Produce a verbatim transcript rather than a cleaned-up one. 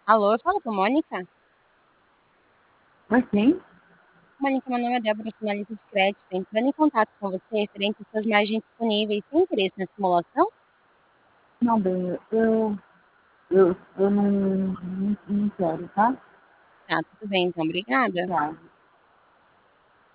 Alô, eu falo com a Mônica? Mas sim, Mônica, meu nome é Débora, sou analista de crédito. Entrando em contato com você referente às suas margens disponíveis. Tem interesse na simulação? não, bem, eu, eu, eu não, não, não quero, tá? Tá, tudo bem, então, obrigada. Obrigada.